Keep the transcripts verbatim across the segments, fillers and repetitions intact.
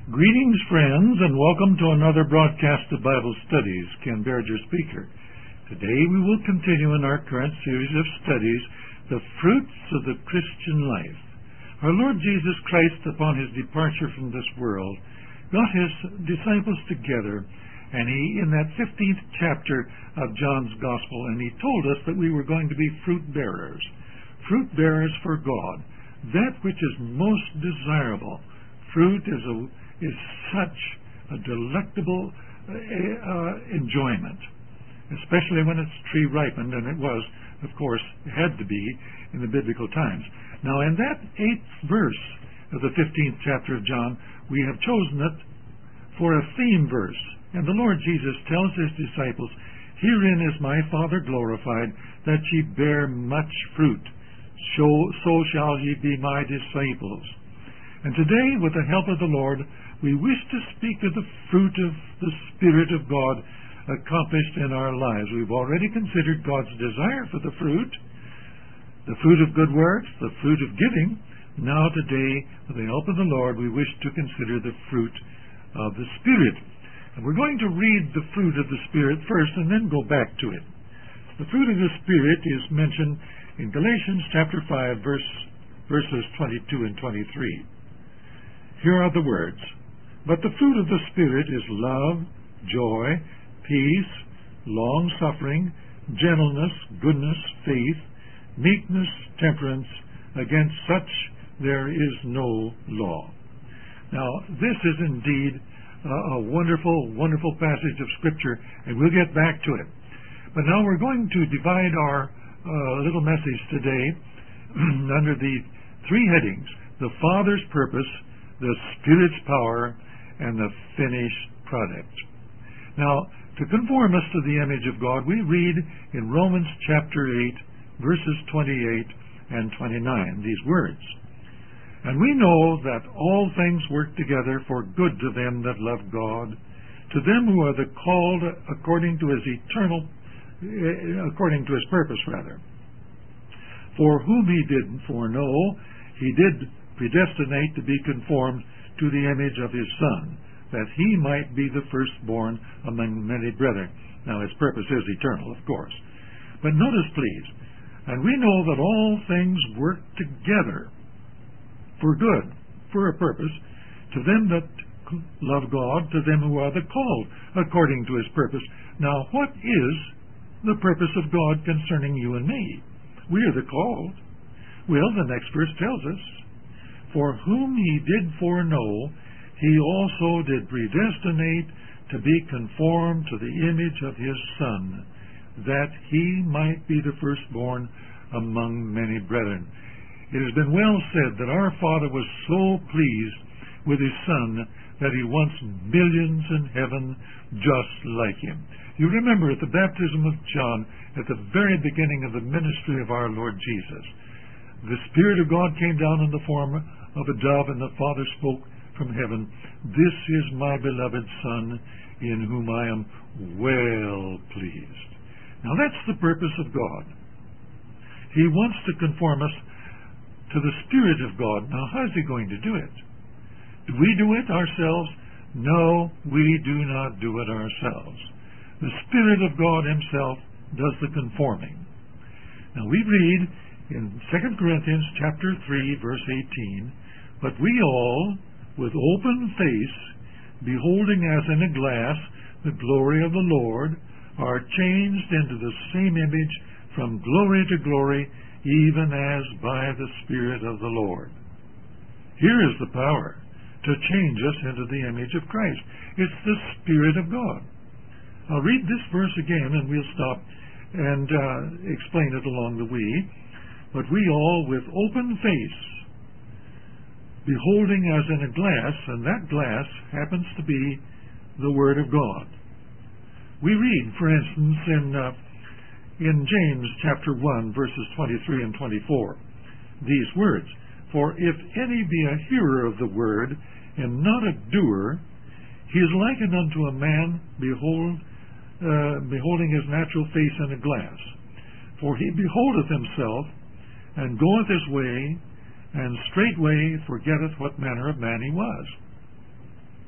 Greetings, friends, and welcome to another broadcast of Bible Studies. Ken Baird, your speaker. Today we will continue in our current series of studies, The Fruits of the Christian Life. Our Lord Jesus Christ, upon his departure from this world, got his disciples together, and he, in that fifteenth chapter of John's Gospel, and he told us that we were going to be fruit bearers. Fruit bearers for God, that which is most desirable. Fruit is a is such a delectable uh, uh, enjoyment, especially when it's tree ripened, and it was, of course, had to be in the biblical times. Now, in that eighth verse of the fifteenth chapter of John, we have chosen it for a theme verse. And the Lord Jesus tells his disciples, "Herein is my Father glorified, that ye bear much fruit. So, so shall ye be my disciples." And today, with the help of the Lord, we wish to speak of the fruit of the Spirit of God accomplished in our lives. We've already considered God's desire for the fruit, the fruit of good works, the fruit of giving. Now today, with the help of the Lord, we wish to consider the fruit of the Spirit. And we're going to read the fruit of the Spirit first and then go back to it. The fruit of the Spirit is mentioned in Galatians chapter five, verse, verses twenty-two and twenty-three. Here are the words. "But the fruit of the Spirit is love, joy, peace, long-suffering, gentleness, goodness, faith, meekness, temperance. Against such there is no law." Now, this is indeed a wonderful, wonderful passage of Scripture, and we'll get back to it. But now we're going to divide our uh, little message today under the three headings: the Father's purpose, the Spirit's power, and the finished product. Now, to conform us to the image of God, we read in Romans chapter eight, verses twenty-eight and twenty-nine, these words. "And we know that all things work together for good to them that love God, to them who are the called according to his eternal, according to his purpose, rather. For whom he did foreknow, he did predestinate to be conformed to the image of his Son, that he might be the firstborn among many brethren." Now, his purpose is eternal, of course. But notice, please, "And we know that all things work together for good," for a purpose, "to them that love God, to them who are the called according to his purpose." Now, what is the purpose of God concerning you and me? We are the called. Well, the next verse tells us, "For whom he did foreknow, he also did predestinate to be conformed to the image of his Son, that he might be the firstborn among many brethren." It has been well said that our Father was so pleased with his Son that he wants millions in heaven just like him. You remember at the baptism of John, at the very beginning of the ministry of our Lord Jesus, the Spirit of God came down in the form of a dove, and the Father spoke from heaven, "This is my beloved Son, in whom I am well pleased." Now, that's the purpose of God. He wants to conform us to the Spirit of God. Now, how's he going to do it? Do we do it ourselves? No, we do not do it ourselves. The Spirit of God himself does the conforming. Now, we read in Second Corinthians chapter three, verse eighteen, "But we all, with open face, beholding as in a glass the glory of the Lord, are changed into the same image from glory to glory, even as by the Spirit of the Lord." Here is the power to change us into the image of Christ. It's the Spirit of God. I'll read this verse again, and we'll stop and uh, explain it along the way. "But we all, with open face, beholding as in a glass," and that glass happens to be the Word of God. We read, for instance, in uh, in James chapter one, verses twenty-three and twenty-four, these words, "For if any be a hearer of the word, and not a doer, he is likened unto a man behold, uh, beholding his natural face in a glass. For he beholdeth himself, and goeth his way, and straightway forgetteth what manner of man he was."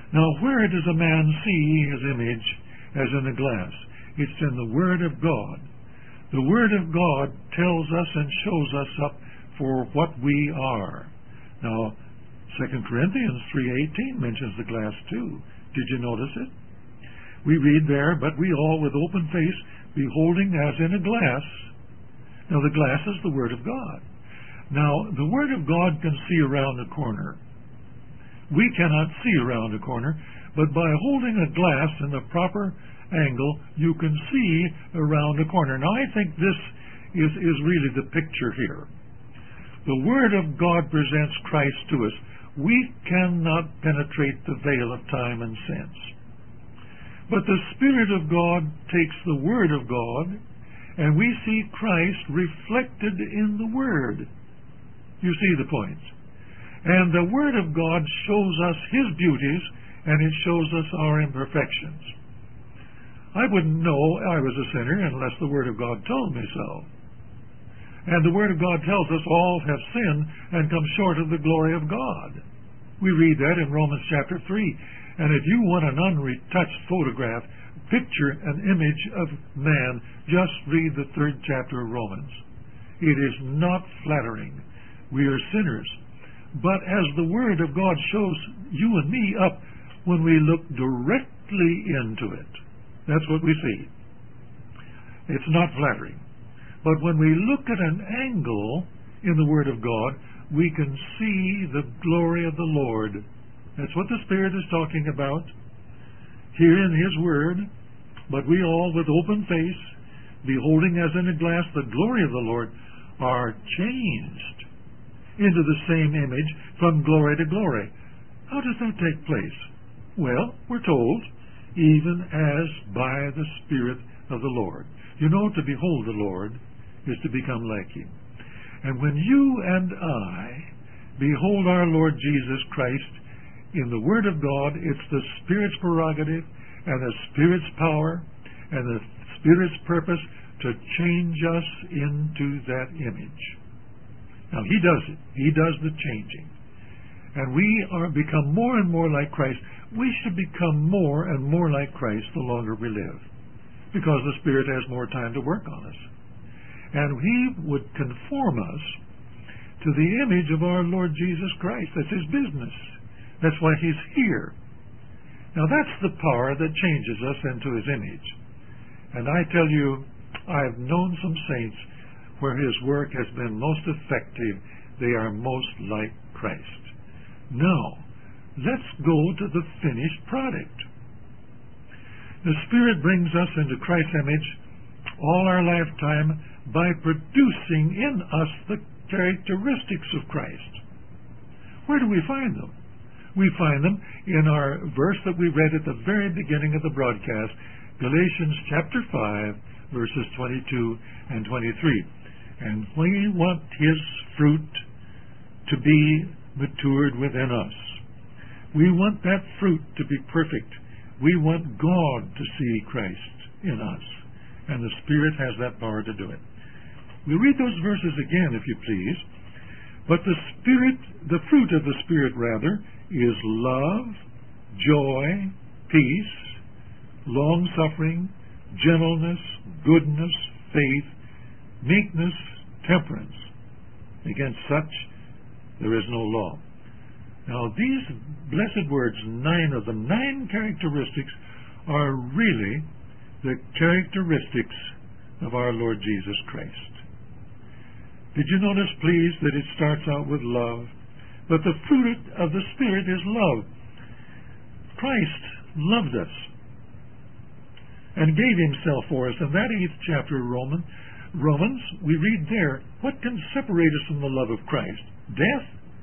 Now, where does a man see his image as in a glass? It's in the Word of God. The Word of God tells us and shows us up for what we are. Now, Second Corinthians three eighteen mentions the glass too. Did you notice it? We read there, but we all with open face, beholding as in a glass. Now, the glass is the Word of God. Now, the Word of God can see around the corner. We cannot see around a corner, but by holding a glass in the proper angle, you can see around a corner. Now, I think this is, is really the picture here. The Word of God presents Christ to us. We cannot penetrate the veil of time and sense. But the Spirit of God takes the Word of God, and we see Christ reflected in the Word. You see the point. And the Word of God shows us His beauties, and it shows us our imperfections. I wouldn't know I was a sinner unless the Word of God told me so. And the Word of God tells us all have sinned and come short of the glory of God. We read that in Romans chapter three. And if you want an unretouched photograph, picture an image of man, just read the third chapter of Romans. It is not flattering. We are sinners. But as the Word of God shows you and me up when we look directly into it, that's what we see. It's not flattering. But when we look at an angle in the Word of God, we can see the glory of the Lord. That's what the Spirit is talking about here in His Word. But we all, with open face, beholding as in a glass the glory of the Lord, are changed into the same image from glory to glory. How does that take place? Well, we're told, even as by the Spirit of the Lord. You know, to behold the Lord is to become like Him. And when you and I behold our Lord Jesus Christ in the Word of God, it's the Spirit's prerogative and the Spirit's power and the Spirit's purpose to change us into that image. Now, He does it. He does the changing. And we are become more and more like Christ. We should become more and more like Christ the longer we live, because the Spirit has more time to work on us. And He would conform us to the image of our Lord Jesus Christ. That's His business. That's why He's here. Now, that's the power that changes us into His image. And I tell you, I've known some saints where His work has been most effective. They are most like Christ. Now, let's go to the finished product. The Spirit brings us into Christ's image all our lifetime by producing in us the characteristics of Christ. Where do we find them? We find them in our verse that we read at the very beginning of the broadcast, Galatians chapter five, verses twenty-two and twenty-three. And we want His fruit to be matured within us. We want that fruit to be perfect. We want God to see Christ in us. And the Spirit has that power to do it. We read those verses again, if you please. But the Spirit, the fruit of the Spirit, rather, is love, joy, peace, long-suffering, gentleness, goodness, faith, meekness, temperance. Against such there is no law. Now, these blessed words, nine of them, nine characteristics, are really the characteristics of our Lord Jesus Christ. Did you notice, please, that it starts out with love? But the fruit of the Spirit is love. Christ loved us and gave Himself for us. In that eighth chapter of Romans, Romans, we read there, what can separate us from the love of Christ? Death?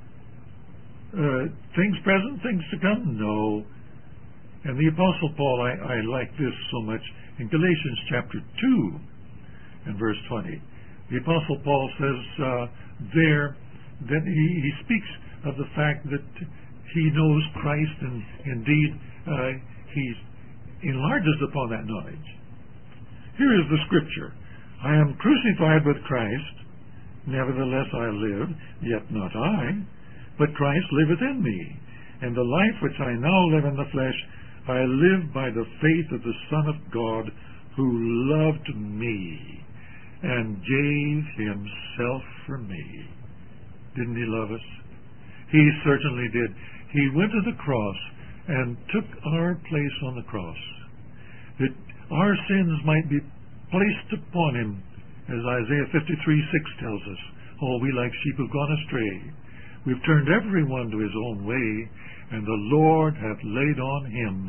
Uh, things present, things to come? No. And the Apostle Paul, I, I like this so much, in Galatians chapter two and verse twenty. The Apostle Paul says uh, there that he, he speaks of the fact that he knows Christ, and indeed uh, he enlarges upon that knowledge. Here is the scripture. I am crucified with Christ, nevertheless I live, yet not I, but Christ liveth in me. And the life which I now live in the flesh, I live by the faith of the Son of God, who loved me and gave himself for me. Didn't he love us? He certainly did. He went to the cross and took our place on the cross, that our sins might be placed upon him, as Isaiah fifty-three six tells us. Oh, we like sheep have gone astray. We've turned every one to his own way, and the Lord hath laid on him,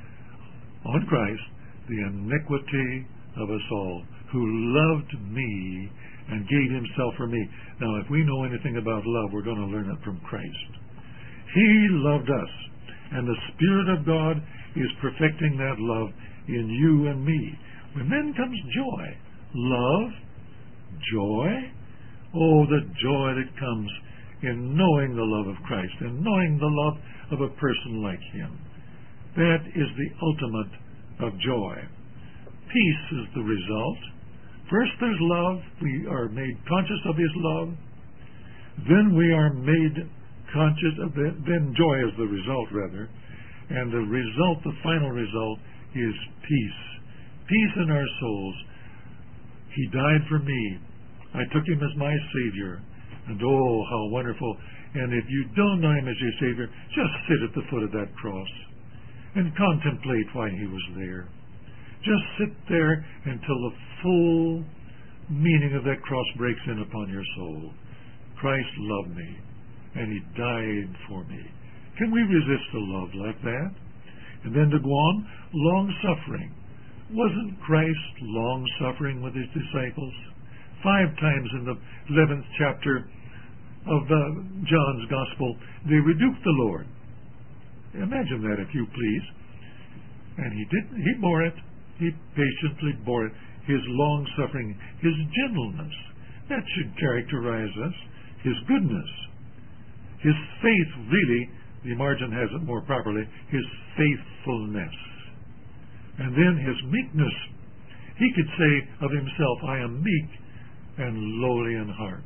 on Christ, the iniquity of us all, who loved me and gave himself for me. Now, if we know anything about love, we're going to learn it from Christ. He loved us, and the Spirit of God is perfecting that love in you and me. And then comes joy. Love, joy. Oh, the joy that comes in knowing the love of Christ and knowing the love of a person like him. That is the ultimate of joy. Peace is the result. First there's love. We are made conscious of his love. Then we are made conscious of it. Then joy is the result, rather. And the result, the final result, is peace. Peace in our souls. He died for me. I took him as my Savior. And oh, how wonderful. And if you don't know him as your Savior, just sit at the foot of that cross and contemplate why he was there. Just sit there until the full meaning of that cross breaks in upon your soul. Christ loved me, and he died for me. Can we resist a love like that? And then to go on, long-suffering. Wasn't Christ long-suffering with his disciples? Five times in the eleventh chapter of the John's Gospel, they rebuked the Lord. Imagine that, if you please. And he did. He bore it. He patiently bore it. His long-suffering, his gentleness, that should characterize us. His goodness, his faith, really, the margin has it more properly, his faithfulness. And then his meekness. He could say of himself, I am meek and lowly in heart.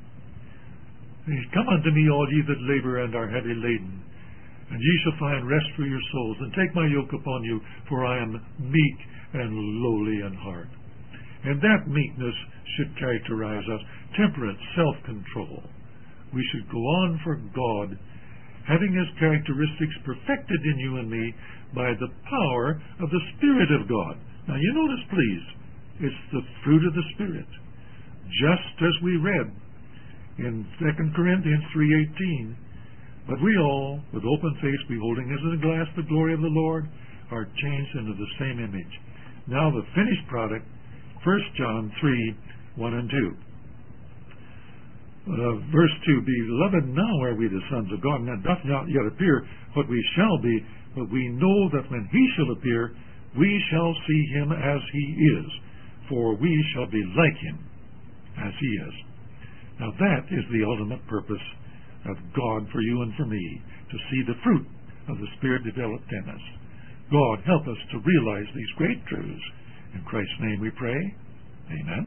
Come unto me, all ye that labor and are heavy laden, and ye shall find rest for your souls. And take my yoke upon you, for I am meek and lowly in heart. And that meekness should characterize us. Temperance, self-control. We should go on for God, having his characteristics perfected in you and me by the power of the Spirit of God. Now you notice, please, it's the fruit of the Spirit. Just as we read in Second Corinthians three eighteen, but we all, with open face, beholding as in a glass the glory of the Lord, are changed into the same image. Now the finished product, First John three, one and two. Uh, verse two, Beloved, now are we the sons of God, and it doth not yet appear what we shall be, but we know that when he shall appear, we shall see him as he is, for we shall be like him as he is. Now that is the ultimate purpose of God for you and for me, to see the fruit of the Spirit developed in us. God, help us to realize these great truths. In Christ's name we pray. Amen.